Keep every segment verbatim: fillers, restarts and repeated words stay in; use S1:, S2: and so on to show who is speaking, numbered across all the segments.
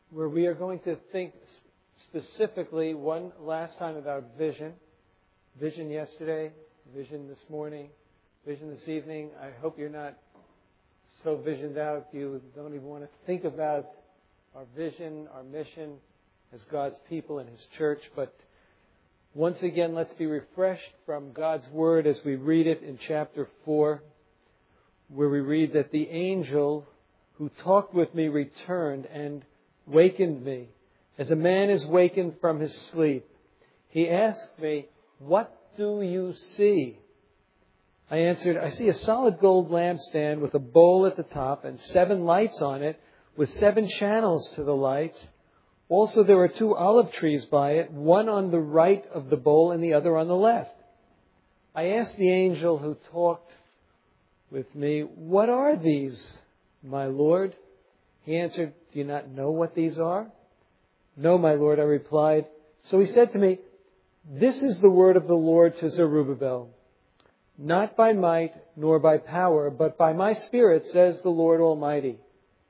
S1: where we are going to think specifically one last time about vision. Vision yesterday, vision this morning, vision this evening. I hope you're not so visioned out you don't even want to think about our vision, our mission as God's people and His church. But once again, let's be refreshed from God's Word as we read it in chapter four, where we read that the angel who talked with me returned and wakened me, as a man is wakened from his sleep. He asked me, "What do you see?" I answered, "I see a solid gold lampstand with a bowl at the top and seven lights on it, with seven channels to the lights. Also there are two olive trees by it, one on the right of the bowl and the other on the left." I asked the angel who talked with me, "What are these, my Lord?" He answered, "Do you not know what these are?" "No, my Lord," I replied. So he said to me, "This is the word of the Lord to Zerubbabel. Not by might nor by power, but by my Spirit, says the Lord Almighty.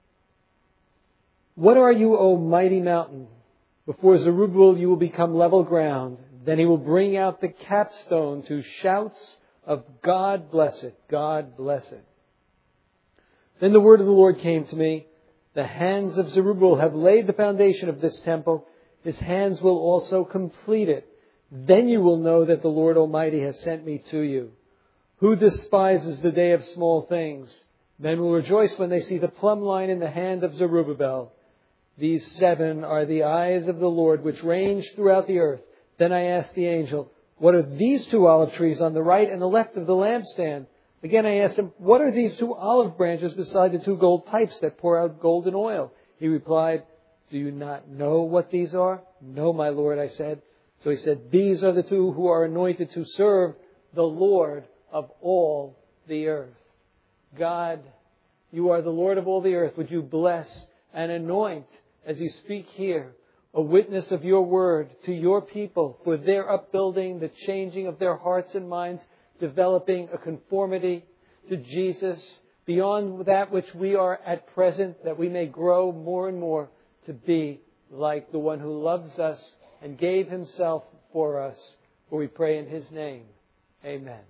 S1: What are you, O mighty mountain? Before Zerubbabel you will become level ground. Then he will bring out the capstone to shouts of God bless it, God bless it." Then the word of the Lord came to me. "The hands of Zerubbabel have laid the foundation of this temple. His hands will also complete it. Then you will know that the Lord Almighty has sent me to you. Who despises the day of small things? Men will rejoice when they see the plumb line in the hand of Zerubbabel. These seven are the eyes of the Lord which range throughout the earth." Then I asked the angel, "What are these two olive trees on the right and the left of the lampstand?" Again I asked him, "What are these two olive branches beside the two gold pipes that pour out golden oil?" He replied, "Do you not know what these are?" "No, my Lord," I said. So he said, "These are the two who are anointed to serve the Lord of all the earth." God, you are the Lord of all the earth. Would you bless and anoint as you speak here, a witness of your word to your people for their upbuilding, the changing of their hearts and minds, developing a conformity to Jesus beyond that which we are at present, that we may grow more and more to be like the one who loves us and gave Himself for us. For we pray in His name. Amen.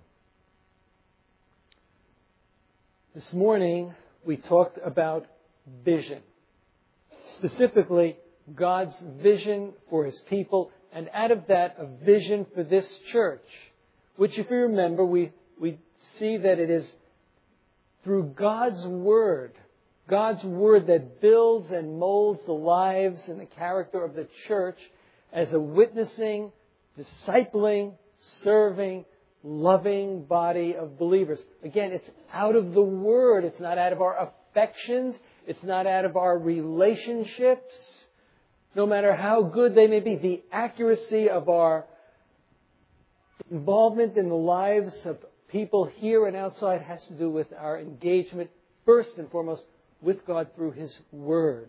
S1: This morning we talked about vision. Specifically, God's vision for His people, and out of that, a vision for this church, which, if you remember, we, we see that it is through God's Word, God's Word that builds and molds the lives and the character of the church as a witnessing, discipling, serving, loving body of believers. Again, it's out of the Word. It's not out of our affections. It's not out of our relationships. No matter how good they may be, the accuracy of our involvement in the lives of people here and outside has to do with our engagement, first and foremost, with God through His Word.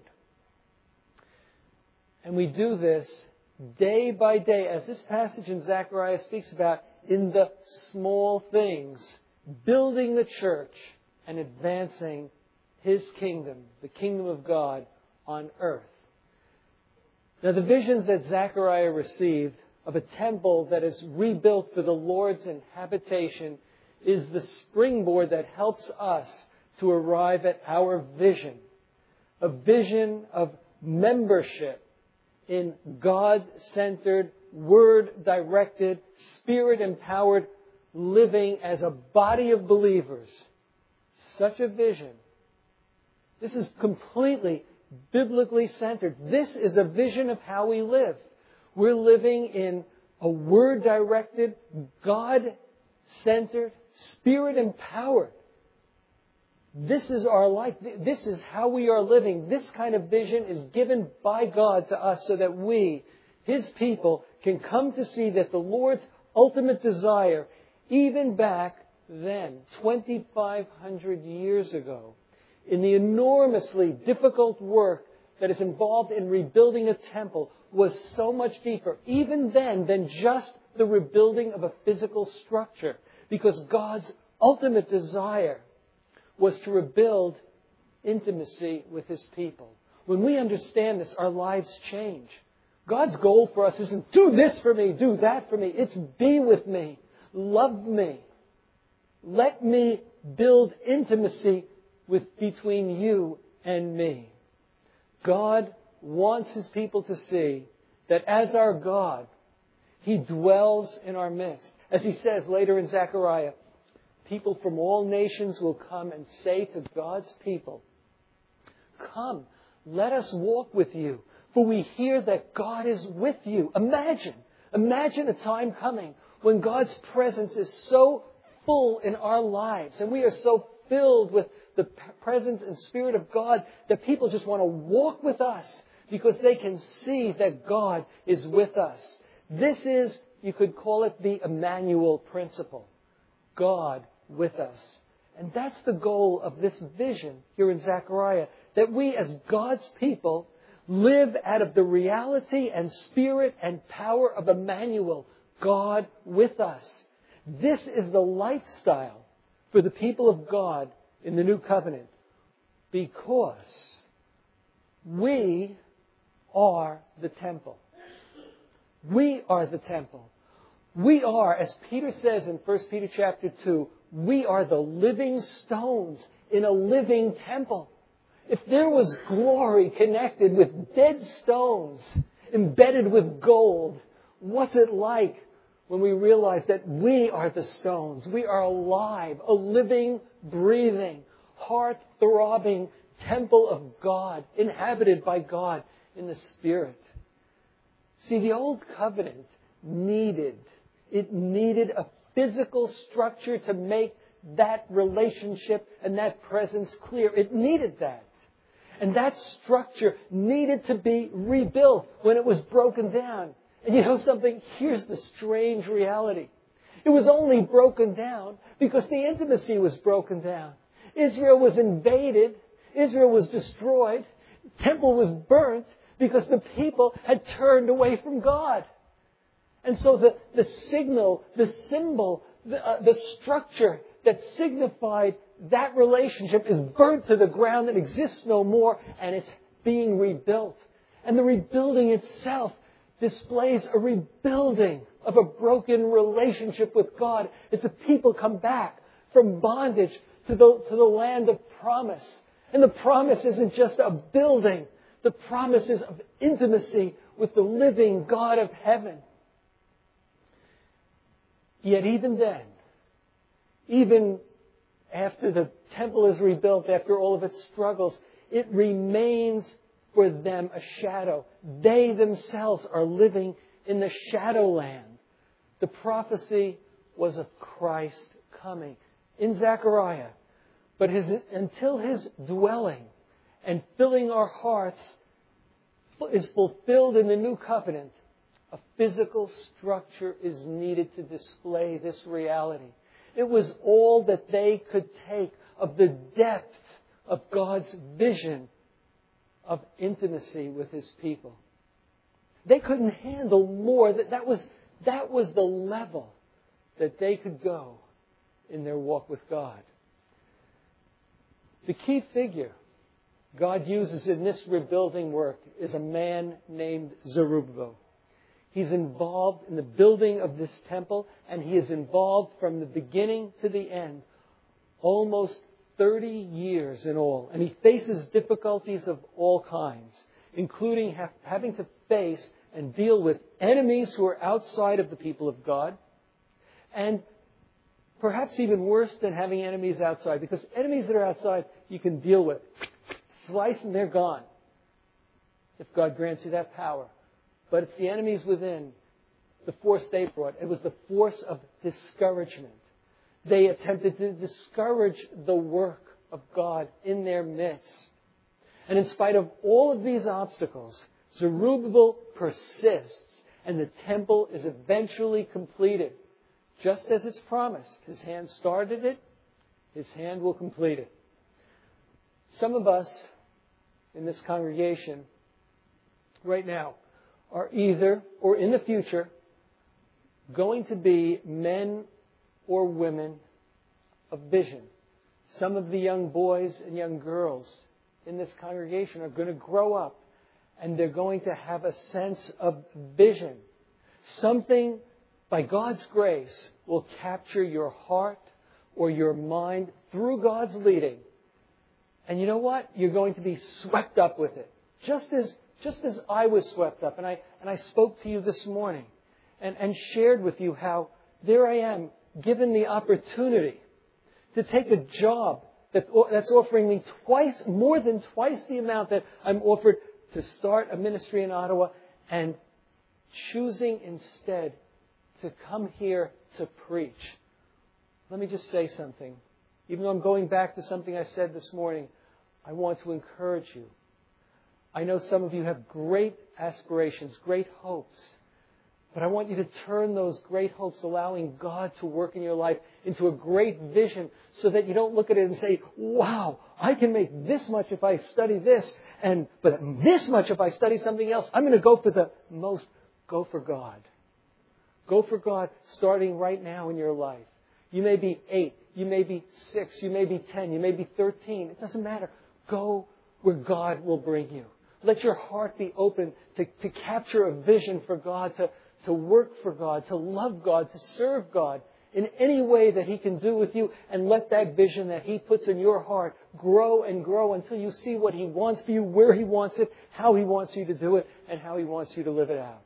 S1: And we do this day by day, as this passage in Zechariah speaks about, in the small things, building the church and advancing His kingdom, the kingdom of God on earth. Now, the visions that Zechariah received of a temple that is rebuilt for the Lord's habitation is the springboard that helps us to arrive at our vision. A vision of membership in God-centered, Word-directed, Spirit-empowered living as a body of believers. Such a vision. This is completely biblically centered. This is a vision of how we live. We're living in a Word-directed, God-centered, Spirit-empowered. This is our life. This is how we are living. This kind of vision is given by God to us so that we, His people, can come to see that the Lord's ultimate desire, even back then, twenty-five hundred years ago, in the enormously difficult work that is involved in rebuilding a temple, was so much deeper, even then, than just the rebuilding of a physical structure. Because God's ultimate desire was to rebuild intimacy with His people. When we understand this, our lives change. God's goal for us isn't do this for me, do that for me. It's be with me, love me. Let me build intimacy with between you and me. God wants His people to see that as our God, He dwells in our midst. As He says later in Zechariah, people from all nations will come and say to God's people, come, let us walk with you, for we hear that God is with you. Imagine, imagine a time coming when God's presence is so full in our lives and we are so filled with the presence and Spirit of God that people just want to walk with us because they can see that God is with us. This is, you could call it the Emmanuel principle. God with us. And that's the goal of this vision here in Zechariah, that we as God's people live out of the reality and spirit and power of Emmanuel, God with us. This is the lifestyle for the people of God in the New Covenant, because we are the temple. We are the temple. We are, as Peter says in First Peter chapter two, we are the living stones in a living temple. If there was glory connected with dead stones embedded with gold, what's it like when we realize that we are the stones? We are alive, a living, breathing, heart-throbbing temple of God, inhabited by God in the Spirit. See, the Old Covenant needed, it needed a physical structure to make that relationship and that presence clear. It needed that. And that structure needed to be rebuilt when it was broken down. And you know something? Here's the strange reality. It was only broken down because the intimacy was broken down. Israel was invaded. Israel was destroyed. The temple was burnt because the people had turned away from God. And so the, the signal, the symbol, the, uh, the structure that signified that relationship is burnt to the ground and exists no more, and it's being rebuilt. And the rebuilding itself displays a rebuilding of a broken relationship with God as the people come back from bondage to the, to the land of promise. And the promise isn't just a building. The promise is of intimacy with the living God of heaven. Yet even then, even after the temple is rebuilt, after all of its struggles, it remains for them a shadow. They themselves are living in the shadowland. The prophecy was of Christ coming in Zechariah. But his, until His dwelling and filling our hearts is fulfilled in the New Covenant, a physical structure is needed to display this reality. It was all that they could take of the depth of God's vision of intimacy with His people. They couldn't handle more. That, that was, that was the level that they could go in their walk with God. The key figure God uses in this rebuilding work is a man named Zerubbabel. He's involved in the building of this temple, and he is involved from the beginning to the end, almost thirty years in all. And he faces difficulties of all kinds, including ha- having to face and deal with enemies who are outside of the people of God, and perhaps even worse than having enemies outside, because enemies that are outside you can deal with. Slice and they're gone, if God grants you that power. But it's the enemies within, the force they brought. It was the force of discouragement. They attempted to discourage the work of God in their midst. And in spite of all of these obstacles, Zerubbabel persists, and the temple is eventually completed, just as it's promised. His hand started it, His hand will complete it. Some of us in this congregation right now are either, or in the future, going to be men or women of vision. Some of the young boys and young girls in this congregation are going to grow up and they're going to have a sense of vision. Something, by God's grace, will capture your heart or your mind through God's leading. And you know what? You're going to be swept up with it. Just as, just as I was swept up. And I, and I spoke to you this morning and, and shared with you how there I am, given the opportunity to take a job that, that's offering me twice, more than twice the amount that I'm offered to start a ministry in Ottawa, and choosing instead to come here to preach. Let me just say something. Even though I'm going back to something I said this morning, I want to encourage you. I know some of you have great aspirations, great hopes. But I want you to turn those great hopes, allowing God to work in your life, into a great vision, so that you don't look at it and say, wow, I can make this much if I study this, and but this much if I study something else. I'm going to go for the most. Go for God. Go for God starting right now in your life. You may be eight, you may be six, you may be ten, you may be thirteen. It doesn't matter. Go where God will bring you. Let your heart be open to, to capture a vision for God, to to work for God, to love God, to serve God in any way that He can do with you, and let that vision that He puts in your heart grow and grow until you see what He wants for you, where He wants it, how He wants you to do it, and how He wants you to live it out.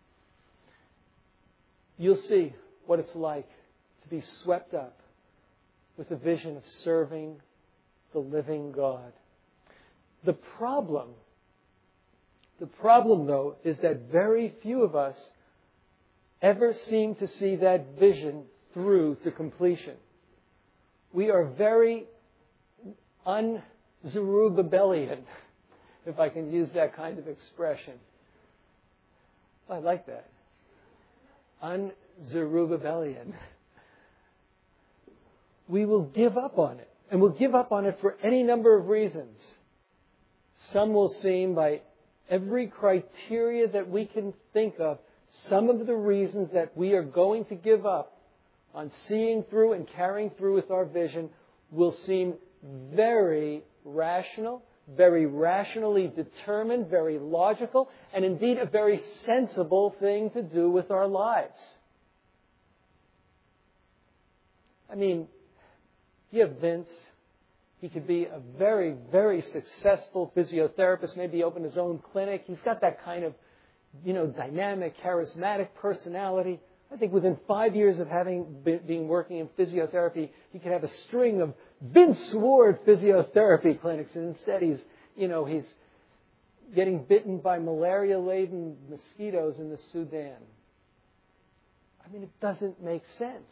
S1: You'll see what it's like to be swept up with the vision of serving the living God. The problem, the problem though, is that very few of us ever seem to see that vision through to completion. We are very un-Zerubbabelian, if I can use that kind of expression. I like that. Un-Zerubbabelian. We will give up on it. And we'll give up on it for any number of reasons. Some will seem, by every criteria that we can think of, some of the reasons that we are going to give up on seeing through and carrying through with our vision will seem very rational, very rationally determined, very logical, and indeed a very sensible thing to do with our lives. I mean, you have Vince. He could be a very, very successful physiotherapist, maybe open his own clinic. He's got that kind of, you know, dynamic, charismatic personality. I think within five years of having been, being working in physiotherapy, he could have a string of Vince Ward physiotherapy clinics. And instead he's, you know, he's getting bitten by malaria-laden mosquitoes in the Sudan. I mean, it doesn't make sense.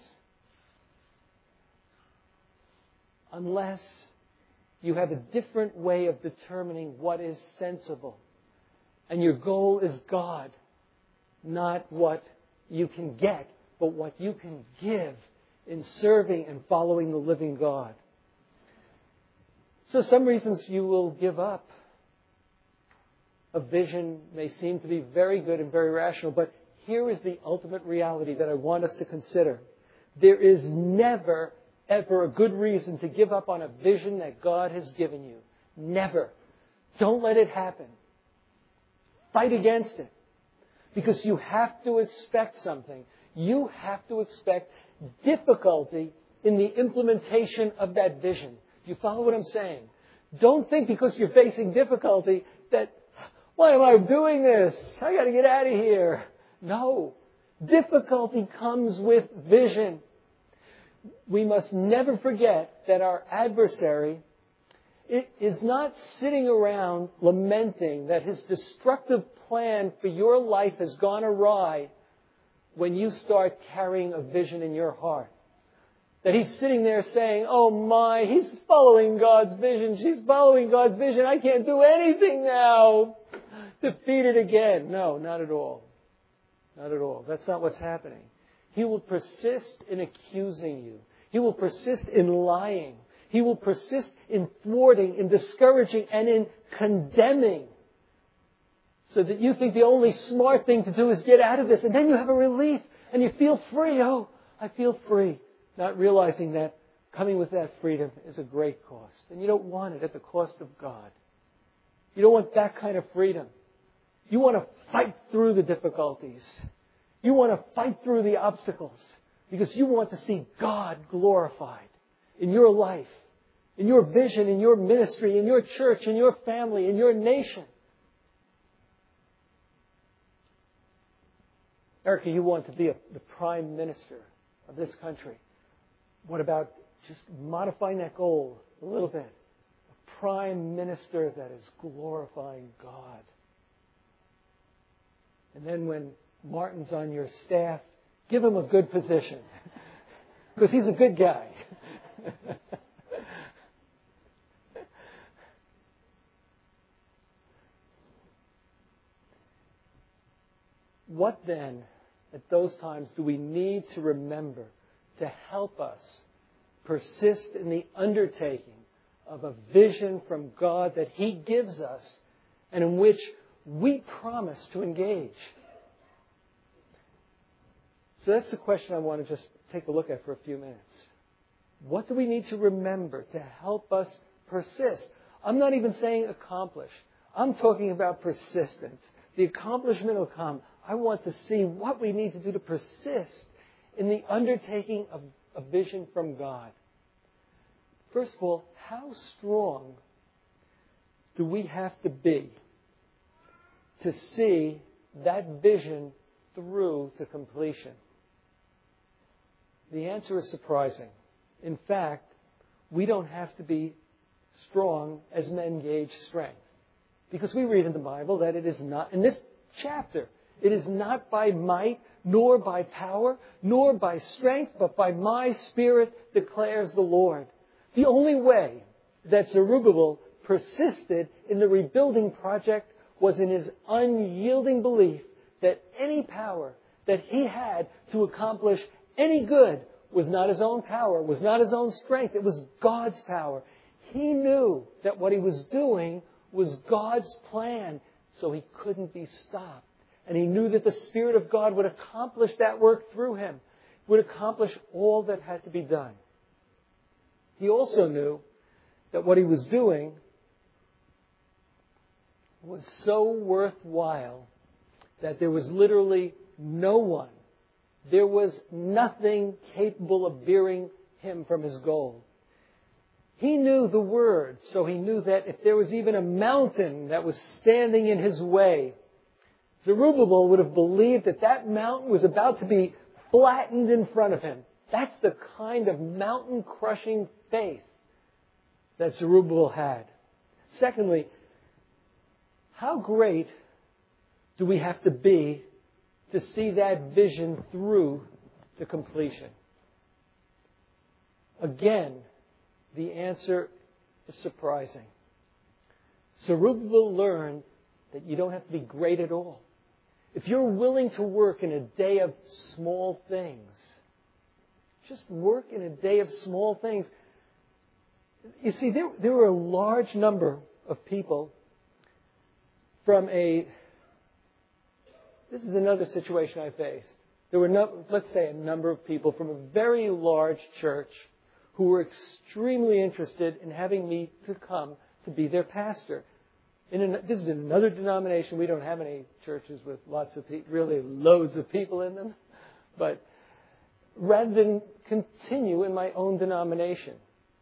S1: Unless you have a different way of determining what is sensible. And your goal is God, not what you can get, but what you can give in serving and following the living God. So some reasons you will give up. A vision may seem to be very good and very rational, but here is the ultimate reality that I want us to consider. There is never, ever a good reason to give up on a vision that God has given you. Never. Don't let it happen. Fight against it. Because you have to expect something. You have to expect difficulty in the implementation of that vision. Do you follow what I'm saying? Don't think because you're facing difficulty that, why am I doing this? I got to get out of here. No. Difficulty comes with vision. We must never forget that our adversary is not sitting around lamenting that his destructive plan for your life has gone awry when you start carrying a vision in your heart. That he's sitting there saying, oh my, he's following God's vision. She's following God's vision. I can't do anything now. Defeated again. No, not at all. Not at all. That's not what's happening. He will persist in accusing you. He will persist in lying. He will persist in thwarting, in discouraging, and in condemning. So that you think the only smart thing to do is get out of this. And then you have a relief and you feel free. Oh, I feel free. Not realizing that coming with that freedom is a great cost. And you don't want it at the cost of God. You don't want that kind of freedom. You want to fight through the difficulties. You want to fight through the obstacles because you want to see God glorified in your life, in your vision, in your ministry, in your church, in your family, in your nation. Erica, you want to be a, the prime minister of this country. What about just modifying that goal a little bit? A prime minister that is glorifying God. And then when Martin's on your staff, give him a good position. Because he's a good guy. What then, at those times, do we need to remember to help us persist in the undertaking of a vision from God that He gives us and in which we promise to engage? So that's the question I want to just take a look at for a few minutes. What do we need to remember to help us persist? I'm not even saying accomplish. I'm talking about persistence. The accomplishment will come. I want to see what we need to do to persist in the undertaking of a vision from God. First of all, how strong do we have to be to see that vision through to completion? The answer is surprising. In fact, we don't have to be strong as men gauge strength. Because we read in the Bible that it is not, in this chapter, it is not by might, nor by power, nor by strength, but by my Spirit, declares the Lord. The only way that Zerubbabel persisted in the rebuilding project was in his unyielding belief that any power that he had to accomplish any good was not his own power, was not his own strength. It was God's power. He knew that what he was doing was God's plan, so he couldn't be stopped. And he knew that the Spirit of God would accomplish that work through him, would accomplish all that had to be done. He also knew that what he was doing was so worthwhile that there was literally no one, there was nothing capable of veering him from his goal. He knew the Word, so he knew that if there was even a mountain that was standing in his way, Zerubbabel would have believed that that mountain was about to be flattened in front of him. That's the kind of mountain-crushing faith that Zerubbabel had. Secondly, how great do we have to be to see that vision through to completion? Again, the answer is surprising. Zerubbabel learned that you don't have to be great at all. If you're willing to work in a day of small things, just work in a day of small things. You see, there, there were a large number of people from a... This is another situation I faced. There were, no, let's say, a number of people from a very large church who were extremely interested in having me to come to be their pastor. In an, this is another denomination. We don't have any churches with lots of people, really loads of people in them. But rather than continue in my own denomination,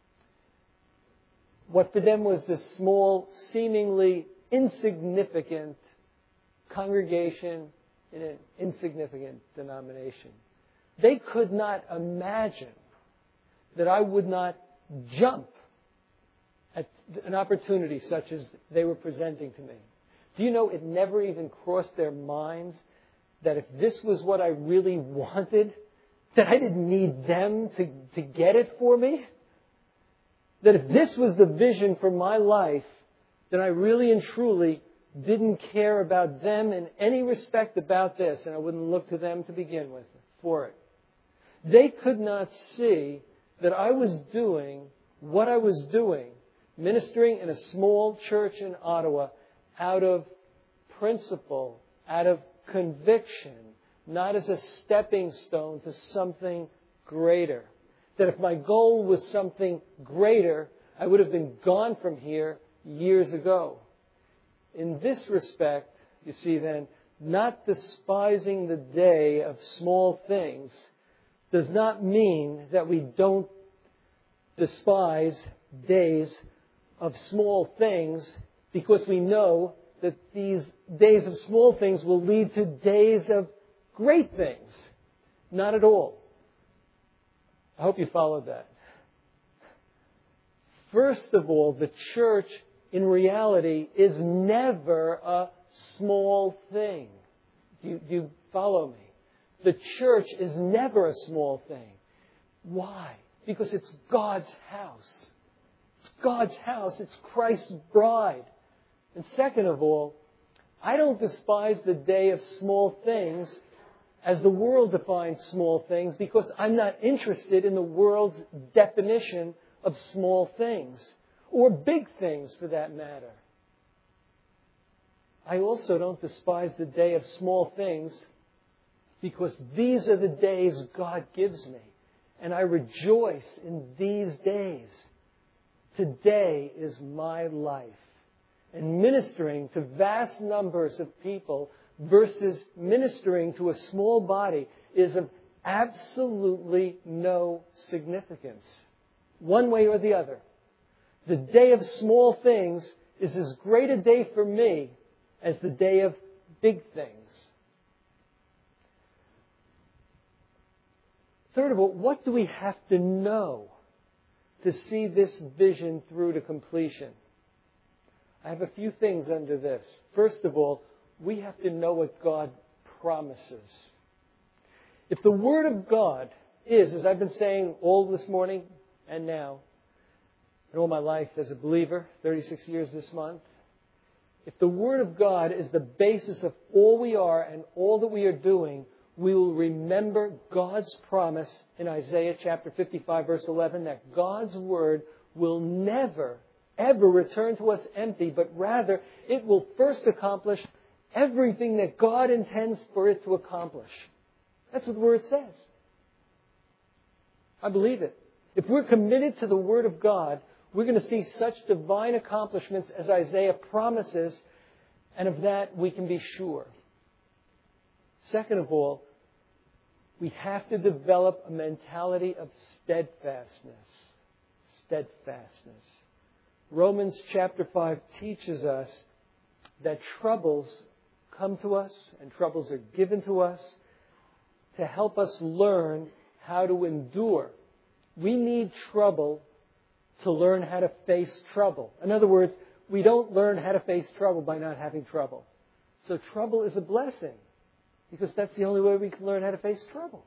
S1: what for them was this small, seemingly insignificant congregation in an insignificant denomination, they could not imagine that I would not jump at an opportunity such as they were presenting to me. Do you know, it never even crossed their minds that if this was what I really wanted, that I didn't need them to, to get it for me? That if this was the vision for my life, then I really and truly didn't care about them in any respect about this, and I wouldn't look to them to begin with for it. They could not see that I was doing what I was doing, ministering in a small church in Ottawa, out of principle, out of conviction, not as a stepping stone to something greater. That if my goal was something greater, I would have been gone from here years ago. In this respect, you see then, not despising the day of small things does not mean that we don't despise days of small things, because we know that these days of small things will lead to days of great things. Not at all. I hope you followed that. First of all, the church in reality is never a small thing. Do you, do you follow me? The church is never a small thing. Why? Because it's God's house. It's God's house. It's Christ's bride. And second of all, I don't despise the day of small things as the world defines small things, because I'm not interested in the world's definition of small things, or big things for that matter. I also don't despise the day of small things, because these are the days God gives me. And I rejoice in these days. Today is my life. And ministering to vast numbers of people versus ministering to a small body is of absolutely no significance, one way or the other. The day of small things is as great a day for me as the day of big things. Third of all, what do we have to know to see this vision through to completion? I have a few things under this. First of all, we have to know what God promises. If the Word of God is, as I've been saying all this morning and now, and all my life as a believer, thirty-six years this month, if the Word of God is the basis of all we are and all that we are doing, we will remember God's promise in Isaiah chapter fifty-five, verse eleven, that God's Word will never, ever return to us empty, but rather it will first accomplish everything that God intends for it to accomplish. That's what the Word says. I believe it. If we're committed to the Word of God, we're going to see such divine accomplishments as Isaiah promises, and of that we can be sure. Second of all, we have to develop a mentality of steadfastness. Steadfastness. Romans chapter five teaches us that troubles come to us and troubles are given to us to help us learn how to endure. We need trouble to learn how to face trouble. In other words, we don't learn how to face trouble by not having trouble. So trouble is a blessing, because that's the only way we can learn how to face trouble.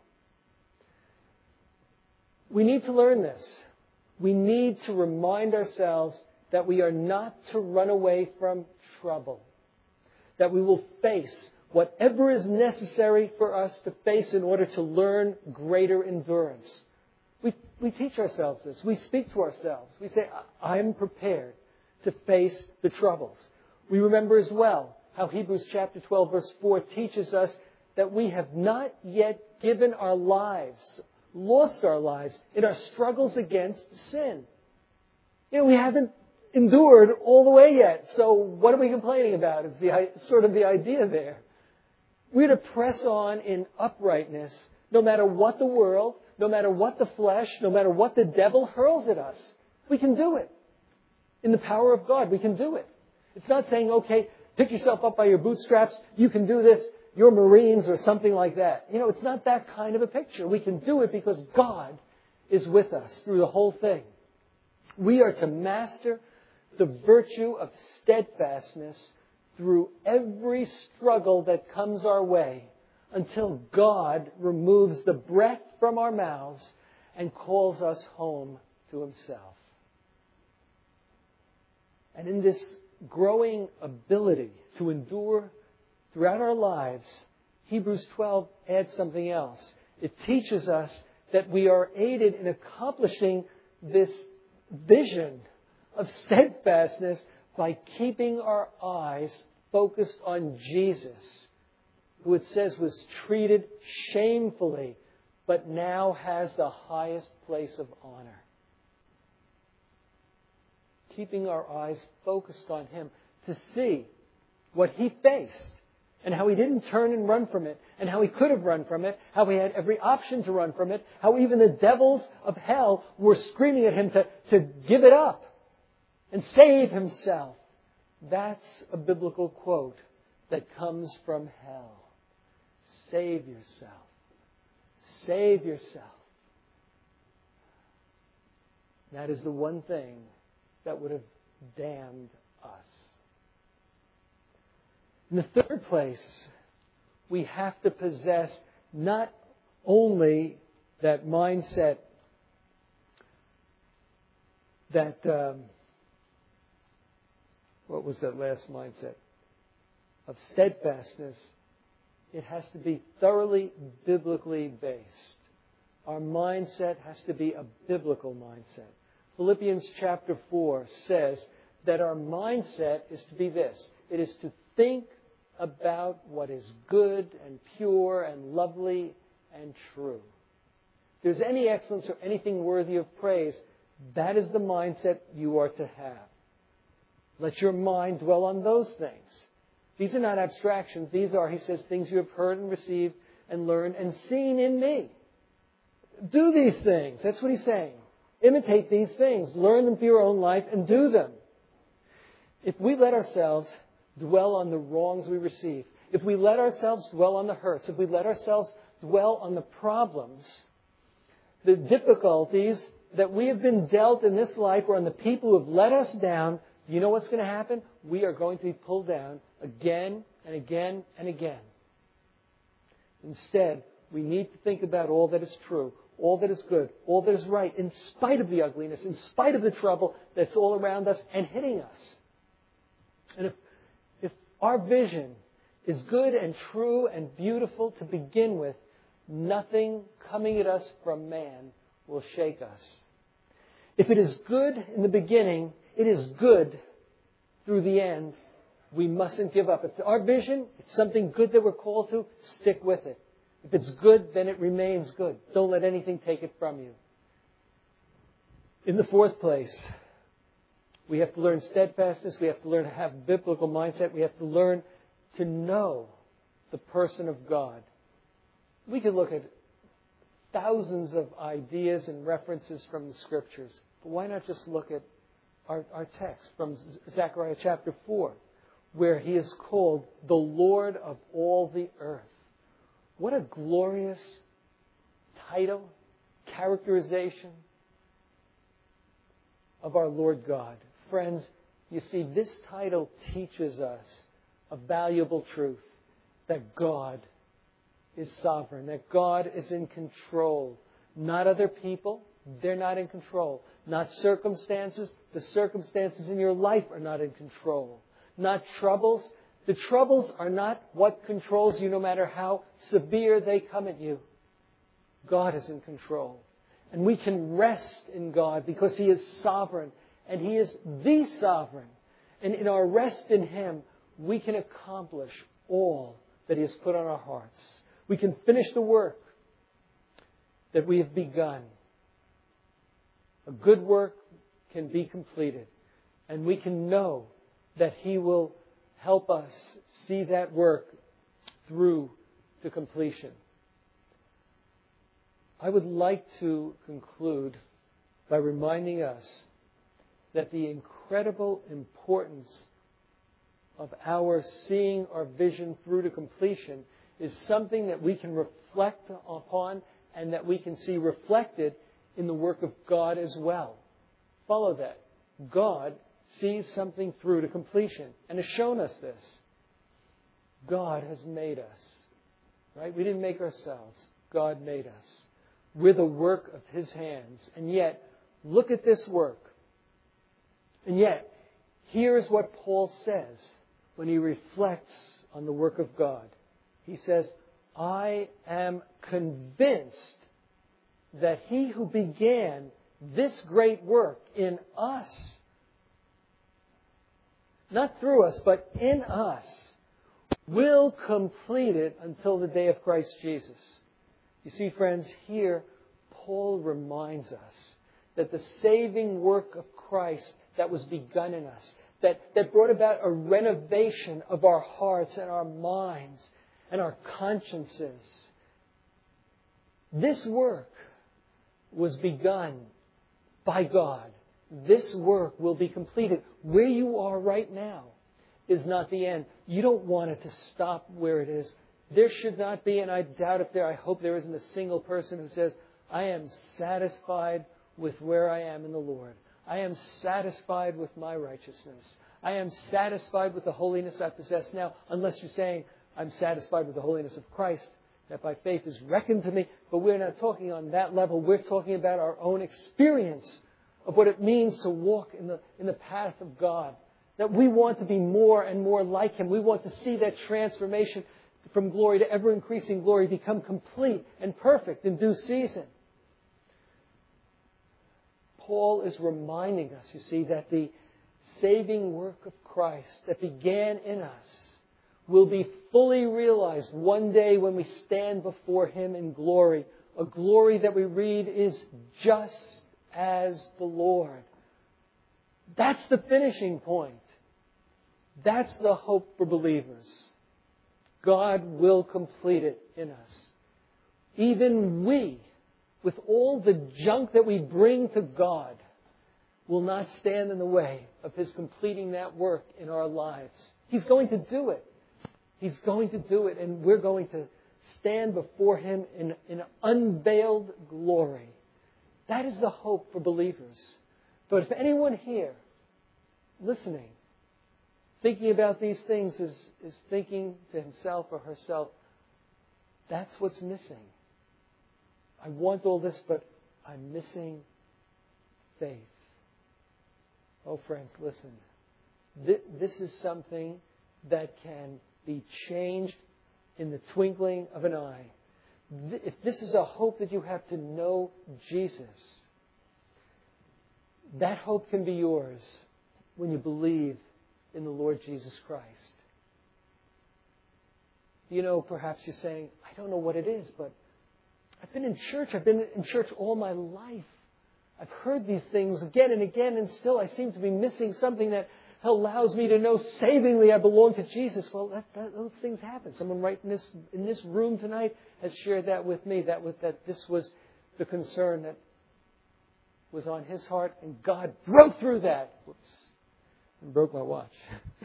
S1: We need to learn this. We need to remind ourselves that we are not to run away from trouble. That we will face whatever is necessary for us to face in order to learn greater endurance. We, we teach ourselves this. We speak to ourselves. We say, I am prepared to face the troubles. We remember as well how Hebrews chapter twelve verse four teaches us that we have not yet given our lives, lost our lives in our struggles against sin. You know, we haven't endured all the way yet. So what are we complaining about? It's the sort of the idea there. We're to press on in uprightness, no matter what the world, no matter what the flesh, no matter what the devil hurls at us. We can do it. In the power of God, we can do it. It's not saying, okay, pick yourself up by your bootstraps, you can do this, you're Marines or something like that. You know, it's not that kind of a picture. We can do it because God is with us through the whole thing. We are to master the virtue of steadfastness through every struggle that comes our way until God removes the breath from our mouths and calls us home to Himself. And in this growing ability to endure throughout our lives, Hebrews twelve adds something else. It teaches us that we are aided in accomplishing this vision of steadfastness by keeping our eyes focused on Jesus, who it says was treated shamefully, but now has the highest place of honor. Keeping our eyes focused on Him to see what he faced, and how he didn't turn and run from it, and how he could have run from it, how he had every option to run from it, how even the devils of hell were screaming at him to, to give it up and save himself. That's a biblical quote that comes from hell. Save yourself. Save yourself. That is the one thing that would have damned us. In the third place, we have to possess not only that mindset that, um, what was that last mindset? Of steadfastness. It has to be thoroughly biblically based. Our mindset has to be a biblical mindset. Philippians chapter four says that our mindset is to be this. It is to think about what is good and pure and lovely and true. If there's any excellence or anything worthy of praise, that is the mindset you are to have. Let your mind dwell on those things. These are not abstractions. These are, he says, things you have heard and received and learned and seen in me. Do these things. That's what he's saying. Imitate these things. Learn them for your own life and do them. If we let ourselves dwell on the wrongs we receive, if we let ourselves dwell on the hurts, if we let ourselves dwell on the problems, the difficulties that we have been dealt in this life or on the people who have let us down, do you know what's going to happen? We are going to be pulled down again and again and again. Instead, we need to think about all that is true, all that is good, all that is right, in spite of the ugliness, in spite of the trouble that's all around us and hitting us. And if, if our vision is good and true and beautiful to begin with, nothing coming at us from man will shake us. If it is good in the beginning, it is good through the end. We mustn't give up. If our vision is something good that we're called to, stick with it. If it's good, then it remains good. Don't let anything take it from you. In the fourth place, we have to learn steadfastness. We have to learn to have a biblical mindset. We have to learn to know the person of God. We could look at thousands of ideas and references from the Scriptures. But why not just look at our, our text from Zechariah chapter four, where he is called the Lord of all the earth. What a glorious title, characterization of our Lord God. Friends, you see, this title teaches us a valuable truth, that God is sovereign, that God is in control. Not other people, they're not in control. Not circumstances, the circumstances in your life are not in control. Not troubles, the troubles are not what controls you no matter how severe they come at you. God is in control. And we can rest in God because He is sovereign. And He is the sovereign. And in our rest in Him, we can accomplish all that He has put on our hearts. We can finish the work that we have begun. A good work can be completed. And we can know that He will help us see that work through to completion. I would like to conclude by reminding us that the incredible importance of our seeing our vision through to completion is something that we can reflect upon and that we can see reflected in the work of God as well. Follow that. God sees something through to completion and has shown us this. God has made us. Right? We didn't make ourselves. God made us. We're the work of His hands. And yet, look at this work. And yet, here's what Paul says when he reflects on the work of God. He says, I am convinced that He who began this great work in us, not through us, but in us, will complete it until the day of Christ Jesus. You see, friends, here Paul reminds us that the saving work of Christ that was begun in us, that, that brought about a renovation of our hearts and our minds and our consciences. This work was begun by God. This work will be completed. Where you are right now is not the end. You don't want it to stop where it is. There should not be, and I doubt if there, I hope there isn't a single person who says, I am satisfied with where I am in the Lord. I am satisfied with my righteousness. I am satisfied with the holiness I possess now, unless you're saying, I'm satisfied with the holiness of Christ, that by faith is reckoned to me. But we're not talking on that level. We're talking about our own experience of what it means to walk in the, in the path of God. That we want to be more and more like Him. We want to see that transformation from glory to ever-increasing glory become complete and perfect in due season. Paul is reminding us, you see, that the saving work of Christ that began in us will be fully realized one day when we stand before Him in glory. A glory that we read is just as the Lord. That's the finishing point. That's the hope for believers. God will complete it in us. Even we, with all the junk that we bring to God, will not stand in the way of His completing that work in our lives. He's going to do it. He's going to do it, and we're going to stand before Him in, in unveiled glory. That is the hope for believers. But if anyone here, listening, thinking about these things is, is thinking to himself or herself, that's what's missing. I want all this, but I'm missing faith. Oh, friends, listen. This is something that can be changed in the twinkling of an eye. If this is a hope that you have to know Jesus, that hope can be yours when you believe in the Lord Jesus Christ. You know, perhaps you're saying, I don't know what it is, but I've been in church. I've been in church all my life. I've heard these things again and again, and still I seem to be missing something that allows me to know savingly I belong to Jesus. Well, that, that, those things happen. Someone right in this in this room tonight has shared that with me, that, was, that this was the concern that was on his heart, and God broke through that. Whoops. And broke my watch.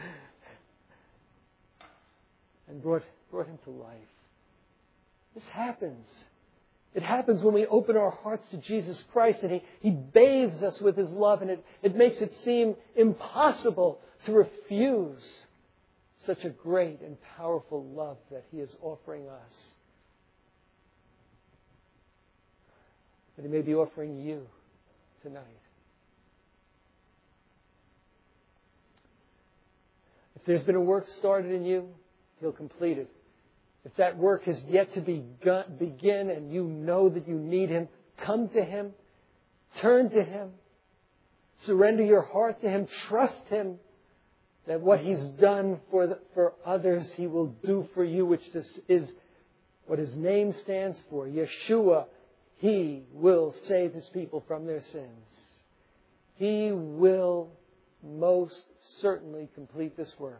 S1: and brought, brought him to life. This happens. It happens when we open our hearts to Jesus Christ and He, he bathes us with His love, and it, it makes it seem impossible to refuse such a great and powerful love that He is offering us. But He may be offering you tonight. If there's been a work started in you, He'll complete it. If that work has yet to begin and you know that you need Him, come to Him. Turn to Him. Surrender your heart to Him. Trust Him that what He's done for the, for others, He will do for you, which this is what His name stands for. Yeshua, He will save His people from their sins. He will most certainly complete this work.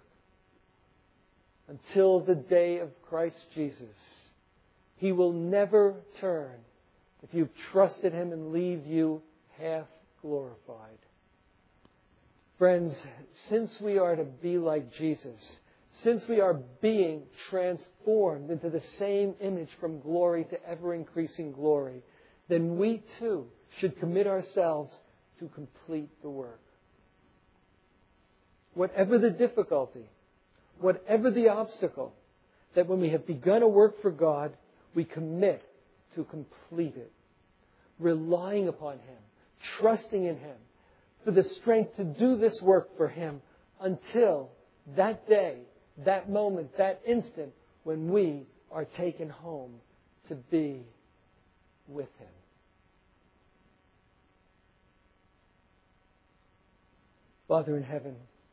S1: Until the day of Christ Jesus. He will never turn if you've trusted Him and leave you half glorified. Friends, since we are to be like Jesus, since we are being transformed into the same image from glory to ever-increasing glory, then we too should commit ourselves to complete the work. Whatever the difficulty, whatever the obstacle, that when we have begun a work for God, we commit to complete it. Relying upon Him, trusting in Him, for the strength to do this work for Him until that day, that moment, that instant when we are taken home to be with Him. Father in heaven,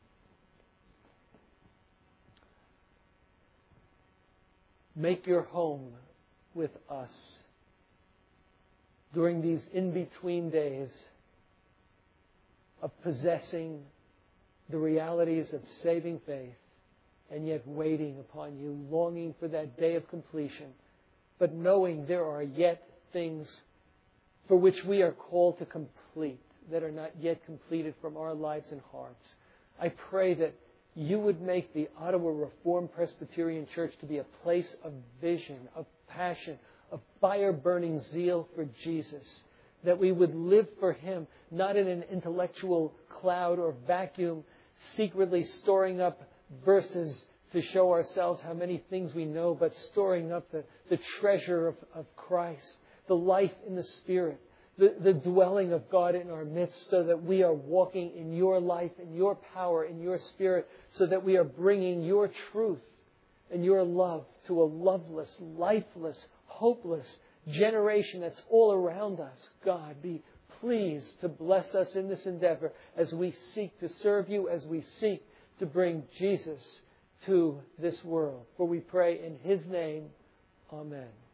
S1: make your home with us during these in-between days of possessing the realities of saving faith, and yet waiting upon you, longing for that day of completion, but knowing there are yet things for which we are called to complete that are not yet completed from our lives and hearts. I pray that you would make the Ottawa Reformed Presbyterian Church to be a place of vision, of passion, of fire-burning zeal for Jesus, that we would live for Him, not in an intellectual cloud or vacuum, secretly storing up verses to show ourselves how many things we know, but storing up the, the treasure of, of Christ, the life in the Spirit, the, the dwelling of God in our midst, so that we are walking in your life, in your power, in your Spirit, so that we are bringing your truth and your love to a loveless, lifeless, hopeless generation that's all around us. God, be pleased to bless us in this endeavor as we seek to serve you, as we seek to bring Jesus to this world. For we pray in His name, amen.